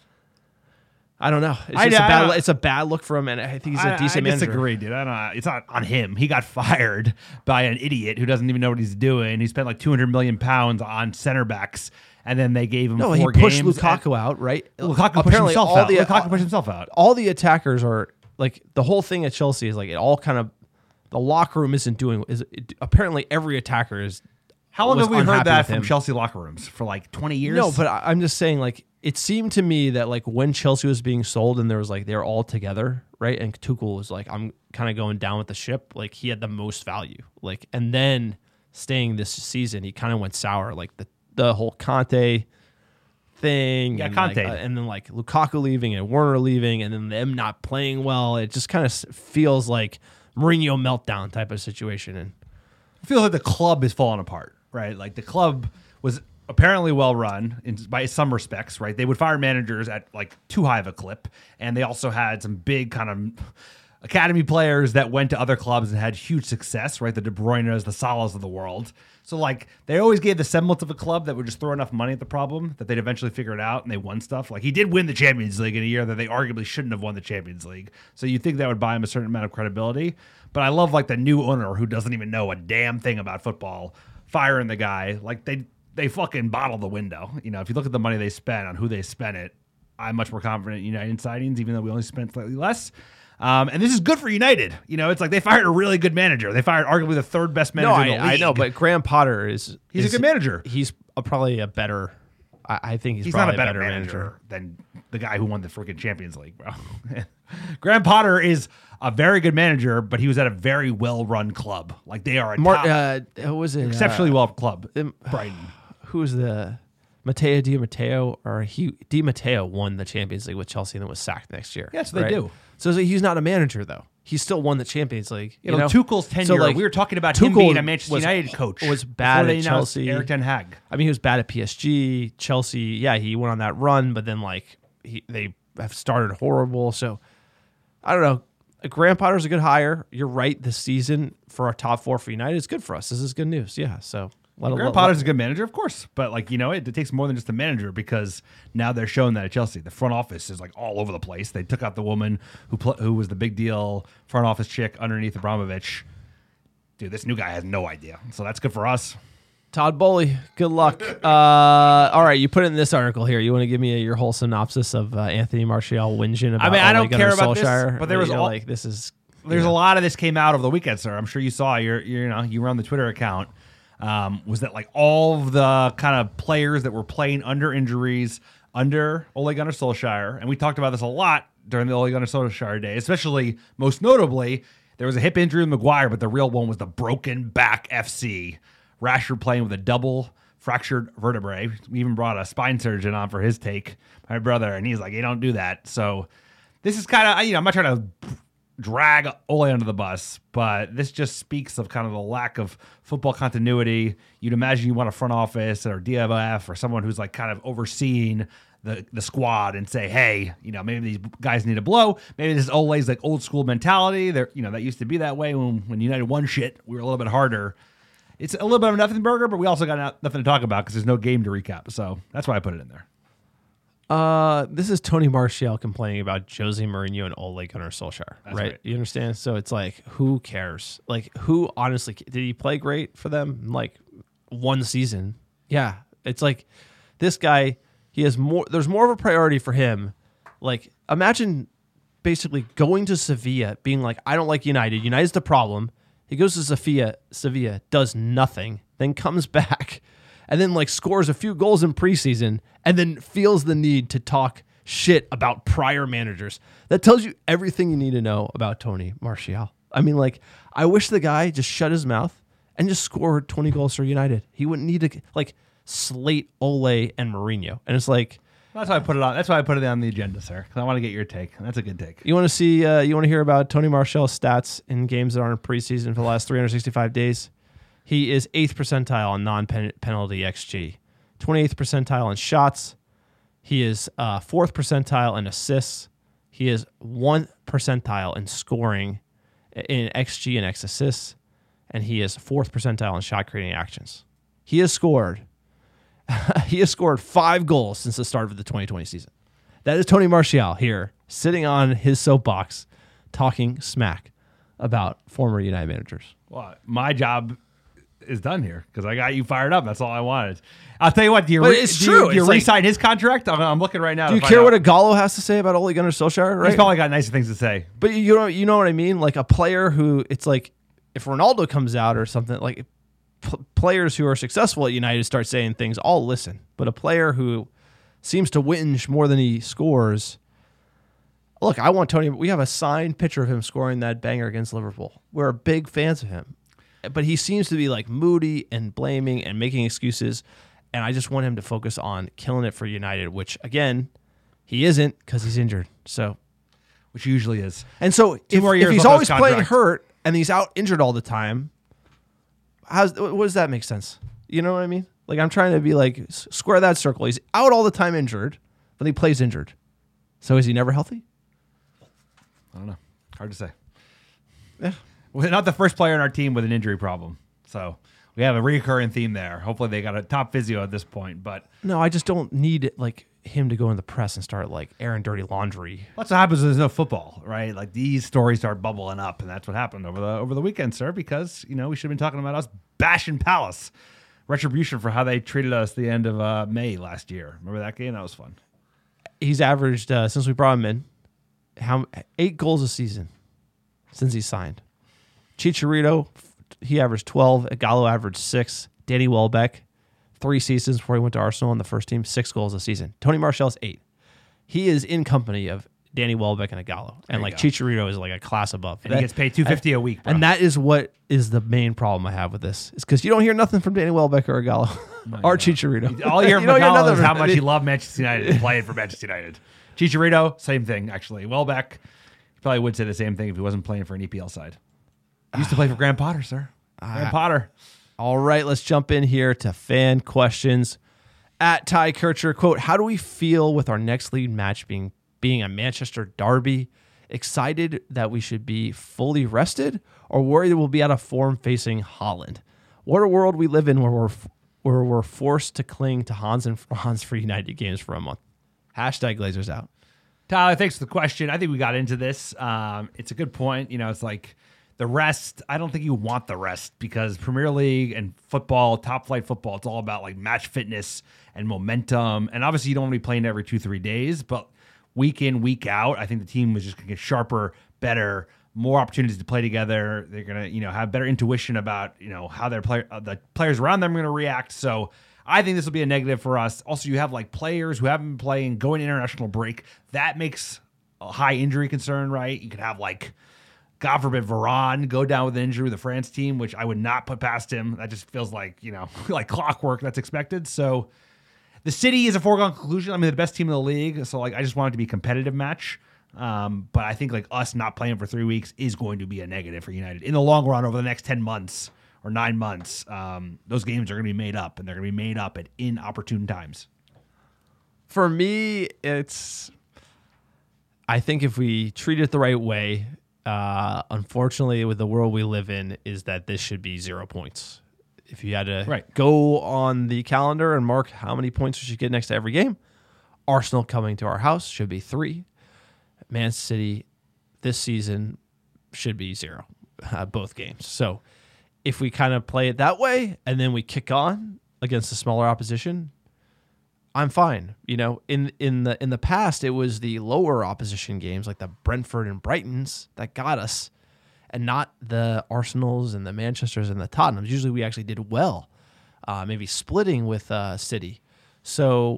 I don't know. It's a bad look for him, and I think he's a decent manager. I disagree, dude. It's not on him. He got fired by an idiot who doesn't even know what he's doing. He spent like £200 million on center backs, and then they gave him 4 games. No, he pushed Lukaku out, right? Lukaku pushed himself out. All the attackers are like the whole thing at Chelsea is like it all kind of the locker room isn't doing. Apparently every attacker is. How long have we heard that from Chelsea locker rooms? For like 20 years? No, but I'm just saying, like, it seemed to me that, like, when Chelsea was being sold and there was, like, they're all together, right? And Tuchel was like, I'm kind of going down with the ship. Like, he had the most value. Like, and then staying this season, he kind of went sour. Like, the whole Conte thing. Yeah, and Conte. And then, like, Lukaku leaving and Werner leaving and then them not playing well. It just kind of feels like Mourinho meltdown type of situation. And I feel like the club is falling apart, right? Like the club was apparently well run by some respects, right? They would fire managers at like too high of a clip, and they also had some big kind of academy players that went to other clubs and had huge success, right? The De Bruyne's, the Salahs of the world. So like they always gave the semblance of a club that would just throw enough money at the problem that they'd eventually figure it out, and they won stuff. Like he did win the Champions League in a year that they arguably shouldn't have won the Champions League. So you think that would buy him a certain amount of credibility. But I love like the new owner who doesn't even know a damn thing about football firing the guy. Like they fucking bottle the window. You know, if you look at the money they spent on who they spent it, I'm much more confident in United signings, even though we only spent slightly less. And this is good for United. You know, it's like they fired a really good manager. They fired arguably the third best manager in the league. I know, but Graham Potter he's a good manager. He's probably a better. I think he's not probably a better manager than the guy who won the freaking Champions League, bro. Graham Potter is a very good manager, but he was at a very well-run club. Like they are a who was it? Exceptionally well club. Brighton. Who was the Matteo Di Matteo? Or Di Matteo won the Champions League with Chelsea and then was sacked next year. Yeah, so they do. So he's not a manager though. He still won the Champions League. You know, Tuchel's tenure. So like, we were talking about him being a Manchester United coach. Was bad at Chelsea. Erik ten Hag. I mean, he was bad at PSG. Chelsea, yeah, he went on that run, but then like they have started horrible. So I don't know. Graham Potter's a good hire. You're right. This season for our top 4 for United is good for us. This is good news. Yeah. So Graham Potter's a good manager, of course, but like you know, it takes more than just a manager because now they're showing that at Chelsea, the front office is like all over the place. They took out the woman who was the big deal front office chick underneath Abramovich. Dude, this new guy has no idea, so that's good for us. Todd Bowley, good luck. All right, you put it in this article here. You want to give me your whole synopsis of Anthony Martial whinging about? I mean, I don't care about Solskjaer, this, but there was like this is. There's a lot of this came out over the weekend, sir. I'm sure you saw. You were on the Twitter account. Was that like all of the kind of players that were playing under injuries under Ole Gunnar Solskjaer, and we talked about this a lot during the Ole Gunnar Solskjaer day, especially most notably, there was a hip injury with Maguire, but the real one was the broken back FC. Rashford playing with a double fractured vertebrae. We even brought a spine surgeon on for his take, my brother, and he's like, "You don't do that." So this is kind of, I'm not trying to drag Ole under the bus, but this just speaks of kind of the lack of football continuity. You'd imagine you want a front office or DFF or someone who's like kind of overseeing the squad and say, hey, maybe these guys need a blow. Maybe this is Ole's like old school mentality. That used to be that way when United won shit. We were a little bit harder. It's a little bit of a nothing burger, but we also got nothing to talk about because there's no game to recap. So that's why I put it in there. This is Tony Martial complaining about Jose Mourinho and Ole Gunnar Solskjaer, right? You understand? So it's like, who cares? Like, who honestly did he play great for them? Like, one season, yeah. It's like this guy. He has more. There's more of a priority for him. Like, imagine basically going to Sevilla, being like, I don't like United. United's the problem. He goes to Sevilla, does nothing, then comes back, and then like scores a few goals in preseason, and then feels the need to talk shit about prior managers. That tells you everything you need to know about Tony Martial. I mean, like, I wish the guy just shut his mouth and just scored 20 goals for United. He wouldn't need to like slate Ole and Mourinho. And it's like, That's why I put it on. That's why I put it on the agenda, sir. Because I want to get your take. That's a good take. you want to see, you want to hear about Tony Martial's stats in games that aren't preseason for the last 365 days. He is 8th percentile on non-penalty XG, 28th percentile in shots. He is 4th percentile in assists. He is 1st percentile in scoring in XG and X assists, and he is 4th percentile in shot creating actions. He has scored 5 goals since the start of the 2020 season. That is Tony Martial here, sitting on his soapbox, talking smack about former United managers. Well, my job is done here because I got you fired up. That's all I wanted. I'll tell you what. Do you re-sign his contract? I'm looking right now. Do you care what Agallo has to say about Ole Gunnar Solskjaer? Right? He's probably got nicer things to say. But you know what I mean? Like a player who, it's like if Ronaldo comes out or something, like players who are successful at United start saying things, I'll listen. But a player who seems to whinge more than he scores. Look, I want Tony. We have a signed picture of him scoring that banger against Liverpool. We're big fans of him. But he seems to be like moody and blaming and making excuses. And I just want him to focus on killing it for United, which, again, he isn't because he's injured. So, which he usually is. And so if he's always playing hurt and he's out injured all the time, what does that make sense? You know what I mean? Like, I'm trying to be like, square that circle. He's out all the time injured, but he plays injured. So is he never healthy? I don't know. Hard to say. Yeah. We're not the first player in our team with an injury problem. So we have a recurring theme there. Hopefully they got a top physio at this point. But no, I just don't need like him to go in the press and start like airing dirty laundry. That's what happens when there's no football, right? Like these stories start bubbling up, and that's what happened over the weekend, sir, because we should have been talking about us bashing Palace. Retribution for how they treated us at the end of May last year. Remember that game? That was fun. He's averaged, since we brought him in, 8 goals a season since he signed. Chicharito, he averaged 12. Agallo averaged 6. Danny Welbeck, 3 seasons before he went to Arsenal on the first team, 6 goals a season. Tony Martial's 8. He is in company of Danny Welbeck and Agallo. And like Chicharito is like a class above. And he gets paid $250 a week, bro. And that is what is the main problem I have with this. Is because you don't hear nothing from Danny Welbeck or Agallo or Chicharito. All you hear from Agallo is how much he loved Manchester United and playing for Manchester United. Chicharito, same thing, actually. Welbeck, he probably would say the same thing if he wasn't playing for an EPL side. He used to play for Graham Potter, sir. Graham Potter. All right, let's jump in here to fan questions. At Ty Kircher, quote, how do we feel with our next league match being a Manchester derby? Excited that we should be fully rested or worried that we'll be out of form facing Holland? What a world we live in where we're forced to cling to Hans and Franz for United games for a month. Hashtag Glazers out. Tyler, thanks for the question. I think we got into this. It's a good point. It's like the rest. I don't think you want the rest because Premier League and football, top flight football, it's all about like match fitness and momentum. And obviously you don't want to be playing every 2-3 days, but week in, week out, I think the team was just going to get sharper, better, more opportunities to play together. They're going to, have better intuition about, how the players around them are going to react. So I think this will be a negative for us. Also, you have like players who haven't been playing, going to international break. That makes a high injury concern, right? You could have like, God forbid, Varane go down with an injury with the France team, which I would not put past him. That just feels like, like clockwork that's expected. So the City is a foregone conclusion. I mean, the best team in the league. So like, I just want it to be a competitive match. But I think like us not playing for 3 weeks is going to be a negative for United in the long run over the next 10 months or 9 months. Those games are going to be made up, and they're going to be made up at inopportune times. For me, I think if we treat it the right way, unfortunately with the world we live in, is that this should be 0 points. If you had to go on the calendar and mark how many points you should get next to every game, Arsenal coming to our house should be 3. Man City this season should be 0, both games. So if we kind of play it that way and then we kick on against the smaller opposition, I'm fine. You know, in the past, it was the lower opposition games like the Brentford and Brightons that got us, and not the Arsenals and the Manchesters and the Tottenhams. Usually we actually did well, maybe splitting with City. So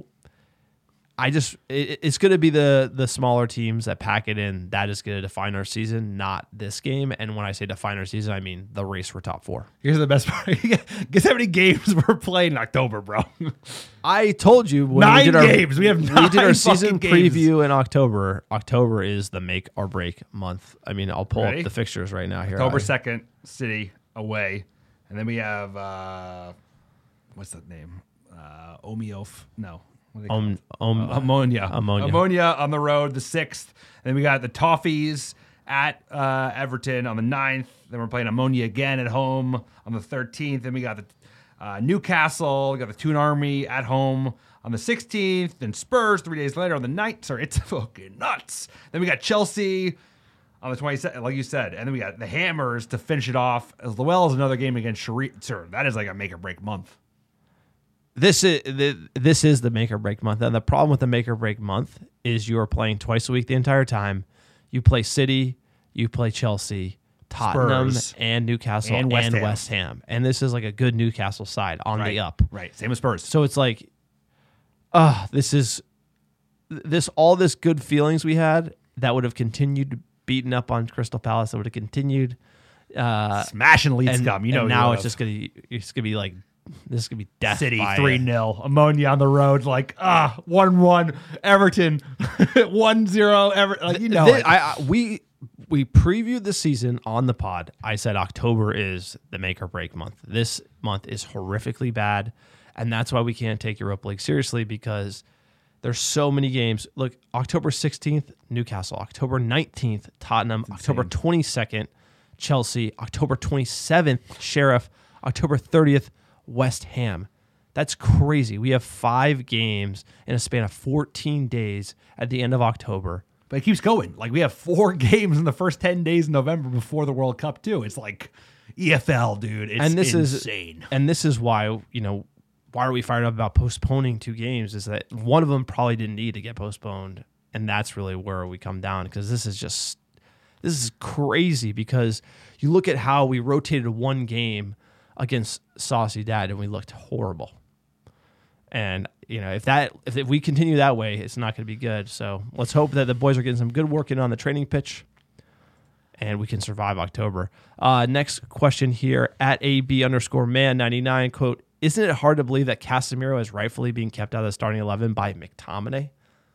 it's going to be the smaller teams that pack it in. That is going to define our season, not this game. And when I say define our season, I mean the race for top 4. Here's the best part. Guess how many games we're playing in October, bro? I told you when 9 we did games. We have 9 we did our season fucking games. preview in October. October is the make or break month. I mean, I'll pull Ready? up the fixtures right now here. October 2nd, City away. And then we have, what's that name? Omiof. No. What do they call it? Ammonia. Ammonia on the road, the 6th. And then we got the Toffees at Everton on the 9th. Then we're playing Ammonia again at home on the 13th. Then we got the Newcastle. We got the Toon Army at home on the 16th. Then Spurs 3 days later on the 9th. Sorry, it's fucking nuts. Then we got Chelsea on the 22nd, like you said. And then we got the Hammers to finish it off, as well as another game against Sharif. Sir, that is like a make or break month. This is the make or break month. And the problem with the make or break month is you are playing twice a week the entire time. You play City, you play Chelsea, Tottenham, Spurs, and Newcastle and West Ham. And this is like a good Newcastle side on the up. Right. Same as Spurs. So it's like, all this good feelings we had that would have continued beating up on Crystal Palace, that would have continued smashing Leeds scum. You know, and now it's just gonna be like, this is gonna be death. City 3-0. Ammonia on the road, like 1-1. Everton 1-0. Everton, like, you know. We previewed the season on the pod. I said October is the make or break month. This month is horrifically bad, and that's why we can't take Europa League seriously, because there's so many games. Look, October 16th, Newcastle. October 19th, Tottenham. October 22nd, Chelsea. October 27th, Sheriff. October 30th, West Ham. That's crazy. We have 5 games in a span of 14 days at the end of October. But it keeps going. Like, we have 4 games in the first 10 days in November before the World Cup, too. It's like EFL, dude. It's insane. And this is why, why are we fired up about postponing 2 games? Is that one of them probably didn't need to get postponed. And that's really where we come down, because this is crazy, because you look at how we rotated 1 game against Sociedad and we looked horrible. And if we continue that way, it's not going to be good. So let's hope that the boys are getting some good work in on the training pitch, and we can survive October. Next question here at AB_man99, quote, isn't it hard to believe that Casemiro is rightfully being kept out of the starting 11 by McTominay?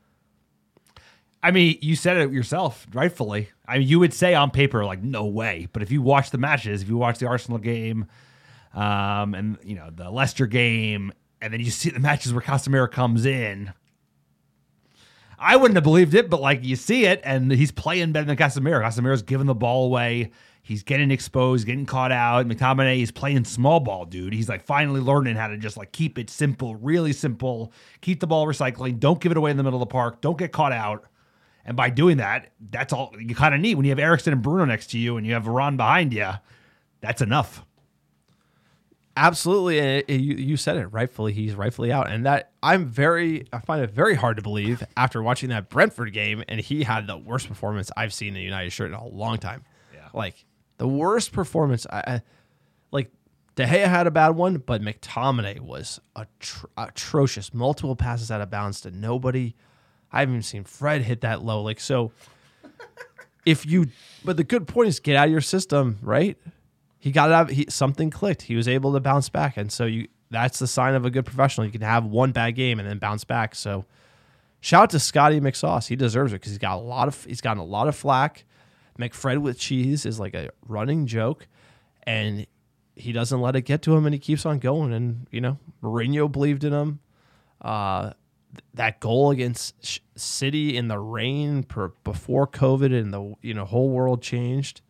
I mean, you said it yourself, rightfully. I mean, you would say on paper, like, no way. But if you watch the matches, if you watch the Arsenal game, and the Leicester game, and then you see the matches where Casemiro comes in, I wouldn't have believed it, but like, you see it, and he's playing better than Casemiro. Casemiro's giving the ball away. He's getting exposed, getting caught out. McTominay is playing small ball, dude. He's like finally learning how to just like keep it simple, really simple. Keep the ball recycling. Don't give it away in the middle of the park. Don't get caught out. And by doing that, that's all you kind of need. When you have Eriksen and Bruno next to you and you have Varane behind you, that's enough. Absolutely. And you said it rightfully. He's rightfully out. And that I find it very hard to believe after watching that Brentford game, and he had the worst performance I've seen in a United shirt in a long time. Yeah. Like the worst performance. Like De Gea had a bad one, but McTominay was atrocious. Multiple passes out of bounds to nobody. I haven't even seen Fred hit that low. Like, so but the good point is get out of your system, right? He got it out. Something clicked. He was able to bounce back. And so that's the sign of a good professional. You can have one bad game and then bounce back. So shout out to Scotty McSauce. He deserves it because he's gotten a lot of flack. McFred with cheese is like a running joke, and he doesn't let it get to him, and he keeps on going. And, Mourinho believed in him. That goal against City in the rain before COVID and the whole world changed.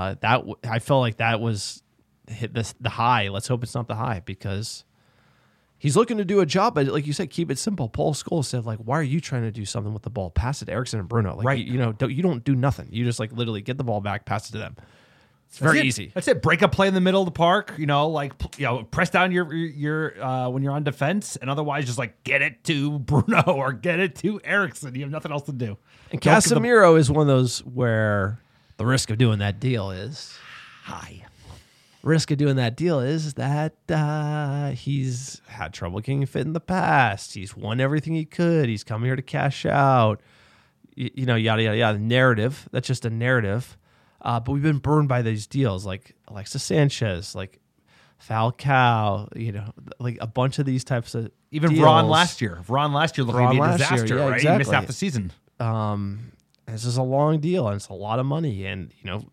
I felt like that was hit the high. Let's hope it's not the high, because he's looking to do a job, but like you said, keep it simple. Paul Scholes said, like, why are you trying to do something with the ball? Pass it to Eriksson and Bruno. Like, Right. you don't do nothing. You just like literally get the ball back, pass it to them. It's very easy. That's it. Break up play in the middle of the park. Press down your when you're on defense, and otherwise just like get it to Bruno or get it to Eriksson. You have nothing else to do. And Casemiro is one of those where the risk of doing that deal is high. Risk of doing that deal is that he's had trouble getting fit in the past. He's won everything he could. He's come here to cash out. Yada yada yada. Narrative. That's just a narrative. But we've been burned by these deals like Alexis Sanchez, like Falcao, like a bunch of these types of even deals. Ron last year looked like a disaster, right? Exactly. He missed half the season. This is a long deal and it's a lot of money, and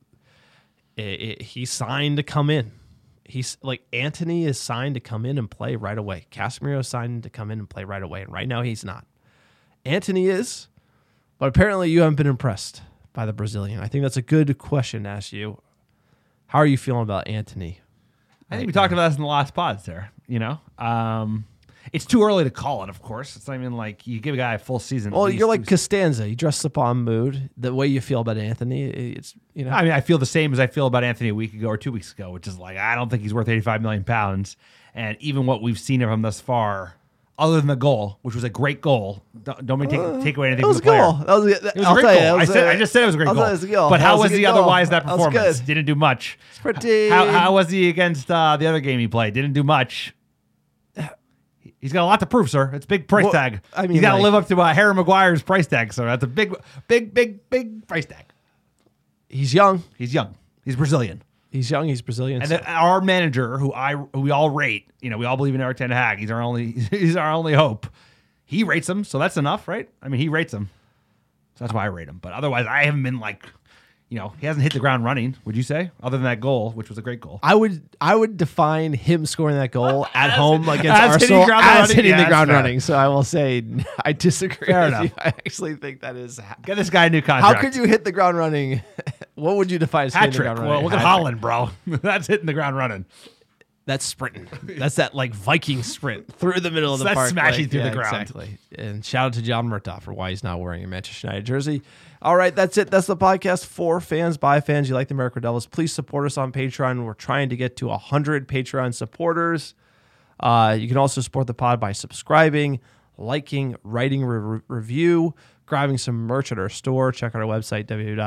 he signed to come in. He's like Antony is signed to come in and play right away. Casemiro is signed to come in and play right away, and right now he's not. Antony is, but apparently you haven't been impressed by the Brazilian. I think that's a good question to ask you. How are you feeling about Antony? I think we talked about this in the last pod, sir. It's too early to call it, of course. It's not even like you give a guy a full season. Well, you're like Costanza. You dress up on mood. The way you feel about Anthony, it's I mean, I feel the same as I feel about Anthony a week ago or 2 weeks ago, which is like I don't think he's worth 85 million pounds. And even what we've seen of him thus far, other than the goal, which was a great goal, don't take away anything from the player. It was a It was a great goal. I just said it was a great goal. It was a goal. But how That was was a he good goal. otherwise that That was performance? good. Didn't do much. It's pretty. How was he against the other game he played? Didn't do much. He's got a lot to prove, sir. It's a big price tag. I mean, he's got to like- live up to Harry Maguire's price tag, sir. That's a big price tag. He's young. He's young. He's Brazilian. He's young. He's Brazilian. And then our manager, who we all rate, we all believe in Erik ten Hag. He's our only hope. He rates him, so that's enough, right? I mean, he rates him, so that's why I rate him. But otherwise, I haven't been like, he hasn't hit the ground running. Would you say, other than that goal, which was a great goal? I would define him scoring that goal at home against as hitting Arsenal ground as running? hitting Yeah, the that's ground fair. running. So I will say I disagree Fair with enough. you. I actually think that is. Get this guy a new contract. How could you hit the ground running? What would you define as Hat hitting the trick. ground Well, running? look at Hat Holland, trick. bro. That's hitting the ground running. That's sprinting. That's that like Viking sprint through the middle of the That's park. smashing like, through the ground. Exactly. And shout out to John Murtaugh for why he's not wearing a Manchester United jersey. All right, that's it. That's the podcast for fans, by fans. You like the American Devils. Please support us on Patreon. We're trying to get to 100 Patreon supporters. You can also support the pod by subscribing, liking, writing a review, grabbing some merch at our store. Check out our website,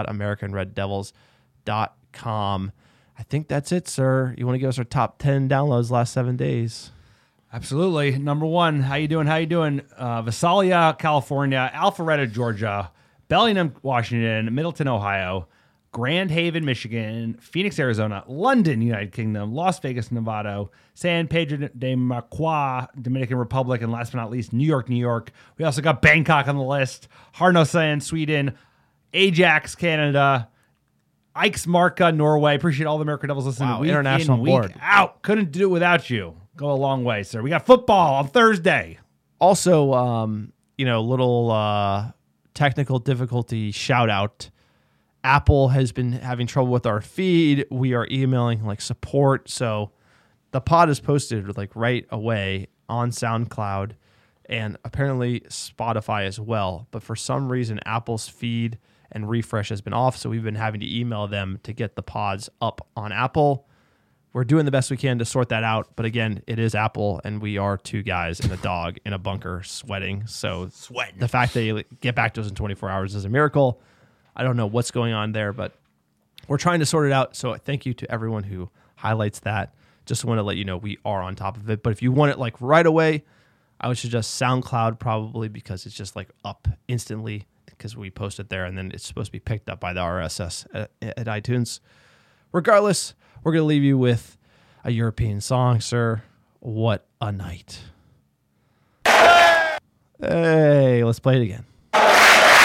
www.americanreddevils.com. I think that's it, sir. You want to give us our top 10 downloads last 7 days? Absolutely. Number one, how you doing? Visalia, California, Alpharetta, Georgia, Bellingham, Washington, Middleton, Ohio, Grand Haven, Michigan, Phoenix, Arizona, London, United Kingdom, Las Vegas, Nevada, San Pedro de Macua, Dominican Republic, and last but not least, New York. We also got Bangkok on the list, Harnosand, Sweden, Ajax, Canada, Eiksmarka, Norway. Appreciate all the American Devils listening. Wow, week international in, week board. out. Couldn't do it without you. Go a long way, sir. We got football on Thursday. Also, little technical difficulty shout out. Apple has been having trouble with our feed. We are emailing like support. So the pod is posted like right away on SoundCloud and apparently Spotify as well. But for some reason, Apple's feed and refresh has been off. So we've been having to email them to get the pods up on Apple. We're doing the best we can to sort that out. But again, it is Apple, and we are two guys and a dog in a bunker sweating. So the fact that you get back to us in 24 hours is a miracle. I don't know what's going on there, but we're trying to sort it out. So thank you to everyone who highlights that. Just want to let you know we are on top of it. But if you want it like right away, I would suggest SoundCloud probably, because it's just like up instantly because we post it there, and then it's supposed to be picked up by the RSS at iTunes. Regardless, we're going to leave you with a European song, sir. What a night. Hey, let's play it again.